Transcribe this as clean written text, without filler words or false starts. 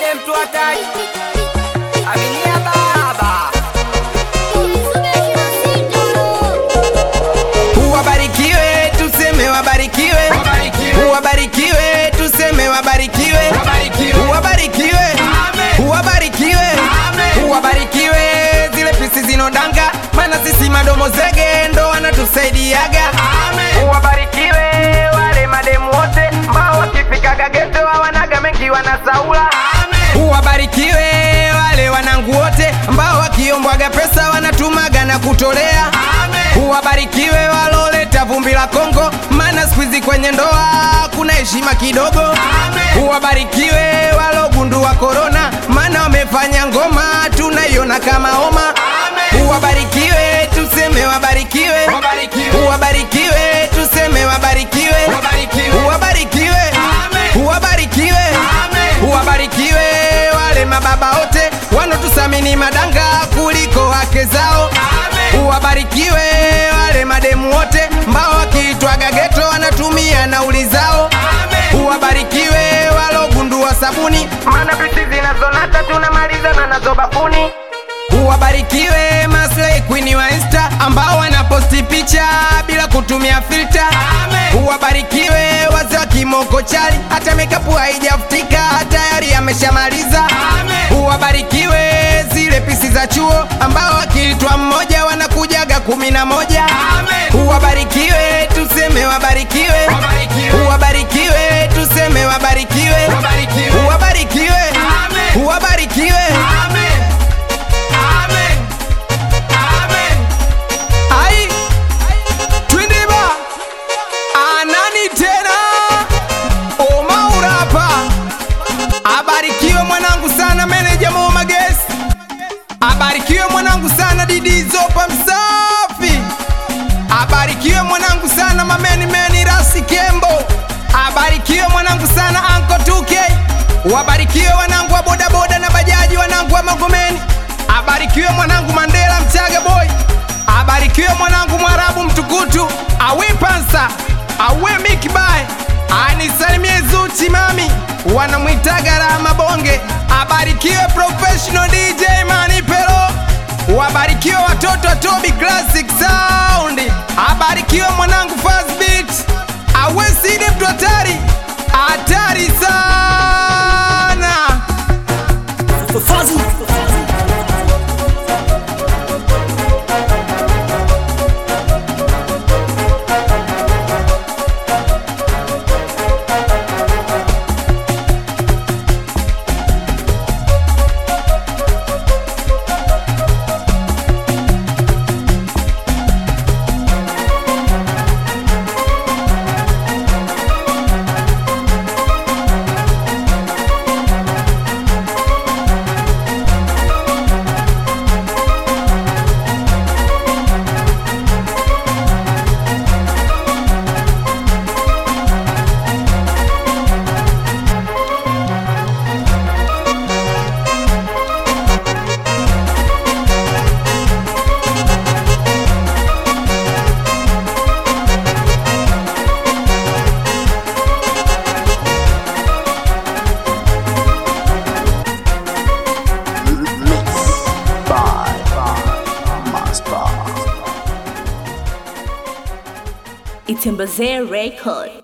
Sile mtu hatari, aminia baba. Uwabarikiwe, tuseme wabarikiwe. Uwabarikiwe, tuseme wabarikiwe. Uwabarikiwe, uwabarikiwe, uwabarikiwe. Zile pisi zinodanga, mana sisi madomo zege ndo wanatusaidiaga. Uwabarikiwe, wale mademu wote ambao wakifika geto hawanaga mengi wanasaula. Uwabarikiwe, wale wanangu wote ambao wakiombwaga pesa wanatumaga na kutolea. Uwabarikiwe, waloleta vumbi la Kongo, mana squeezy kwenye ndoa kuna heshima kidogo. Uwabarikiwe, walogundua corona, mana wamefanya ngoma tunaiona kama homa. Uwabarikiwe, tuseme wabarikiwe. Uwabarikiwe, tuseme wabarikiwe. Uwabarikiwe, uwabarikiwe, uwabarikiwe, wale mababa wote wanotusamini madanga kuliko wake zao. Uwabarikiwe, wale mademu wote mbao wakiitwaga geto wanatumia nauli zao. Uwabarikiwe, walogundua sabuni, mana pisi zinazonata tunamaliza na nazo bafuni. Uwabarikiwe, maslay queen wa Insta ambao wanaposti picha bila kutumia filter. Uwabarikiwe, wazee wa kimoko chali, hata makeup haijafutika tayari ameshamaliza. Uwabarikiwe, zile pisi za chuo ambao wakiitwa mmoja wanakujaga 11. Uwabarikiwe, tuseme wabarikiwe. Uwabarikiwe, tuseme wabarikiwe. Uwabarikiwe, uwabarikiwe. Ai, Twindiba anani tena Omaurapa. Abarikiwe mwanangu sana meneja Moma Guest. Abarikiwe mwanangu sana Didi Zopa Msafi. Abarikiwe mwanangu sana meni Rasi Kembo. Abarikiwe mwanangu sana Anko 2K. Wabarikiwe wanangu wa boda boda na bajaji, wanangu wa Magomeni. Abarikiwe mwanangu Mandela Mchaga boy. Abarikiwe mwanangu Mwarabu Mtukutu. Awe Pansa, awe Mikibai. Anisalimie Zuchi mami, wanamwitaga Rama Bonge. Abarikiwe professional DJ Manipero. Wabarikiwe watoto wa Toby Classic Sound. Abarikiwe mwanangu Fast Beat. Awe Sidi mtu hatari, hatari sana. Itembeze Record.